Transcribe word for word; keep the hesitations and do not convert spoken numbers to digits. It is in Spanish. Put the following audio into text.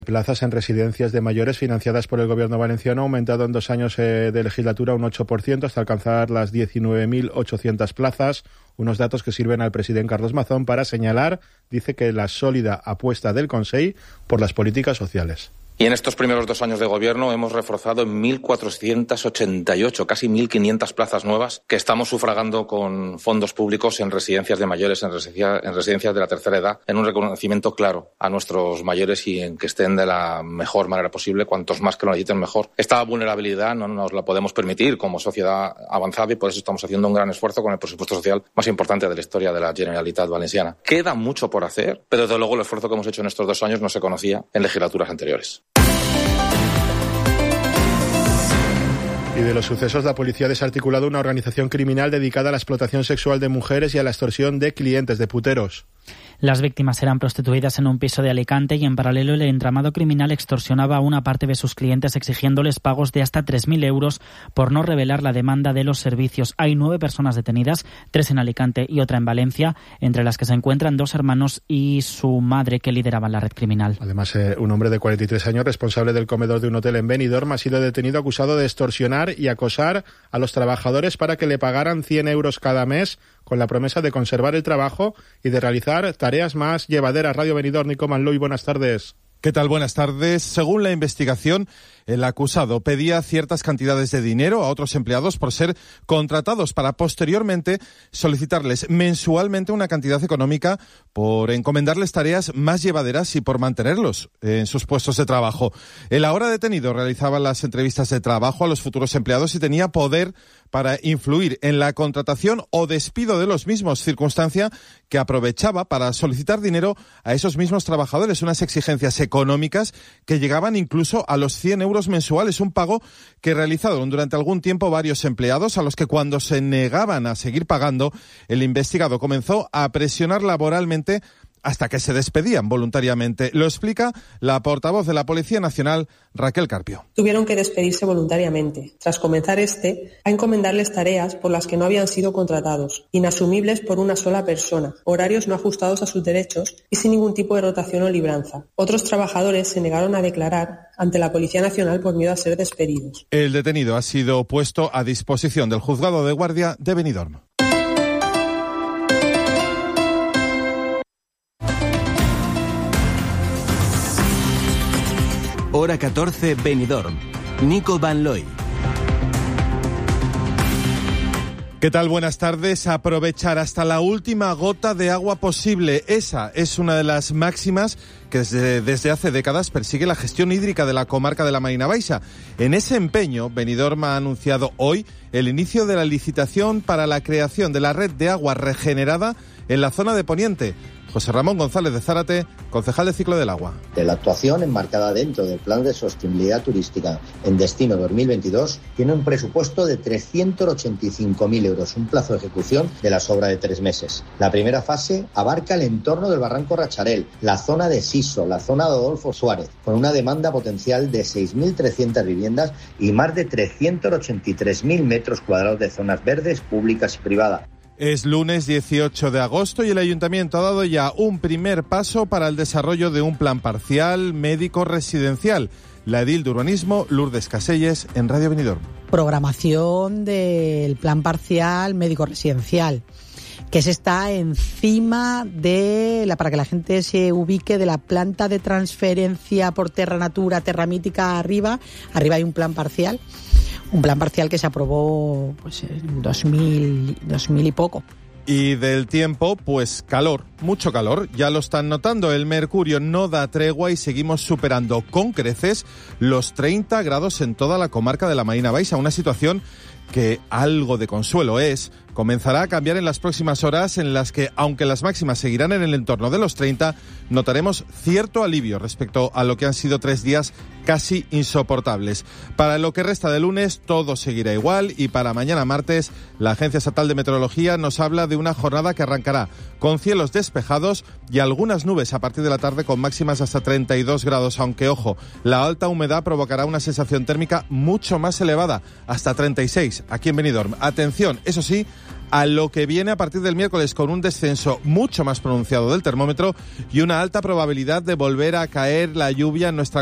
Plazas en residencias de mayores financiadas por el gobierno valenciano ha aumentado en dos años eh, de legislatura un ocho por ciento hasta alcanzar las diecinueve mil ochocientas plazas. Unos datos que sirven al presidente Carlos Mazón para señalar, dice, que la sólida apuesta del Consell por las políticas sociales. Y en estos primeros dos años de gobierno hemos reforzado en mil cuatrocientas ochenta y ocho, casi mil quinientas plazas nuevas que estamos sufragando con fondos públicos en residencias de mayores, en, residencia, en residencias de la tercera edad, en un reconocimiento claro a nuestros mayores y en que estén de la mejor manera posible, cuantos más que lo necesiten mejor. Esta vulnerabilidad no nos la podemos permitir como sociedad avanzada y por eso estamos haciendo un gran esfuerzo con el presupuesto social más importante de la historia de la Generalitat Valenciana. Queda mucho por hacer, pero desde luego el esfuerzo que hemos hecho en estos dos años no se conocía en legislaturas anteriores. Y de los sucesos, la policía ha desarticulado una organización criminal dedicada a la explotación sexual de mujeres y a la extorsión de clientes de puteros. Las víctimas eran prostituidas en un piso de Alicante y en paralelo el entramado criminal extorsionaba a una parte de sus clientes exigiéndoles pagos de hasta tres mil euros por no revelar la demanda de los servicios. Hay nueve personas detenidas, tres en Alicante y otra en Valencia, entre las que se encuentran dos hermanos y su madre que lideraban la red criminal. Además, eh, un hombre de cuarenta y tres años, responsable del comedor de un hotel en Benidorm, ha sido detenido acusado de extorsionar y acosar a los trabajadores para que le pagaran cien euros cada mes con la promesa de conservar el trabajo y de realizar tareas más llevaderas. Radio Benidorm, Nico Manloy, buenas tardes. ¿Qué tal? Buenas tardes. Según la investigación, el acusado pedía ciertas cantidades de dinero a otros empleados por ser contratados para posteriormente solicitarles mensualmente una cantidad económica por encomendarles tareas más llevaderas y por mantenerlos en sus puestos de trabajo. El ahora detenido realizaba las entrevistas de trabajo a los futuros empleados y tenía poder para influir en la contratación o despido de los mismos, circunstancia que aprovechaba para solicitar dinero a esos mismos trabajadores, unas exigencias económicas que llegaban incluso a los cien euros mensuales, un pago que realizaron durante algún tiempo varios empleados a los que cuando se negaban a seguir pagando, el investigado comenzó a presionar laboralmente hasta que se despedían voluntariamente. Lo explica la portavoz de la Policía Nacional, Raquel Carpio. Tuvieron que despedirse voluntariamente, tras comenzar este, a encomendarles tareas por las que no habían sido contratados, inasumibles por una sola persona, horarios no ajustados a sus derechos y sin ningún tipo de rotación o libranza. Otros trabajadores se negaron a declarar ante la Policía Nacional por miedo a ser despedidos. El detenido ha sido puesto a disposición del Juzgado de Guardia de Benidorm. Hora catorce, Benidorm. Nico Manloy. ¿Qué tal? Buenas tardes. Aprovechar hasta la última gota de agua posible. Esa es una de las máximas que desde, desde hace décadas persigue la gestión hídrica de la comarca de la Marina Baixa. En ese empeño, Benidorm ha anunciado hoy el inicio de la licitación para la creación de la red de agua regenerada en la zona de Poniente. José Ramón González de Zárate, concejal de Ciclo del Agua. De la actuación enmarcada dentro del Plan de Sostenibilidad Turística en Destino dos mil veintidós tiene un presupuesto de trescientos ochenta y cinco mil euros, un plazo de ejecución de la sobra de tres meses. La primera fase abarca el entorno del Barranco Racharel, la zona de Siso, la zona de Adolfo Suárez, con una demanda potencial de seis mil trescientas viviendas y más de trescientos ochenta y tres mil metros cuadrados de zonas verdes, públicas y privadas. Es lunes dieciocho de agosto y el Ayuntamiento ha dado ya un primer paso para el desarrollo de un plan parcial médico residencial. La edil de urbanismo, Lourdes Caselles, en Radio Benidorm. Programación del plan parcial médico residencial, que se está encima de, la para que la gente se ubique, de la planta de transferencia por Terra Natura, Terra Mítica arriba. Arriba hay un plan parcial. Un plan parcial que se aprobó pues en dos mil, dos mil y poco. Y del tiempo, pues calor, mucho calor. Ya lo están notando, el mercurio no da tregua y seguimos superando con creces los treinta grados en toda la comarca de la Marina Baixa. Una situación que algo de consuelo es. Comenzará a cambiar en las próximas horas en las que, aunque las máximas seguirán en el entorno de los treinta, notaremos cierto alivio respecto a lo que han sido tres días casi insoportables. Para lo que resta de lunes todo seguirá igual y para mañana martes la Agencia Estatal de Meteorología nos habla de una jornada que arrancará con cielos despejados y algunas nubes a partir de la tarde con máximas hasta treinta y dos grados, aunque ojo, la alta humedad provocará una sensación térmica mucho más elevada, hasta treinta y seis seis aquí en Benidorm. Atención, eso sí, a lo que viene a partir del miércoles, con un descenso mucho más pronunciado del termómetro y una alta probabilidad de volver a caer la lluvia en nuestra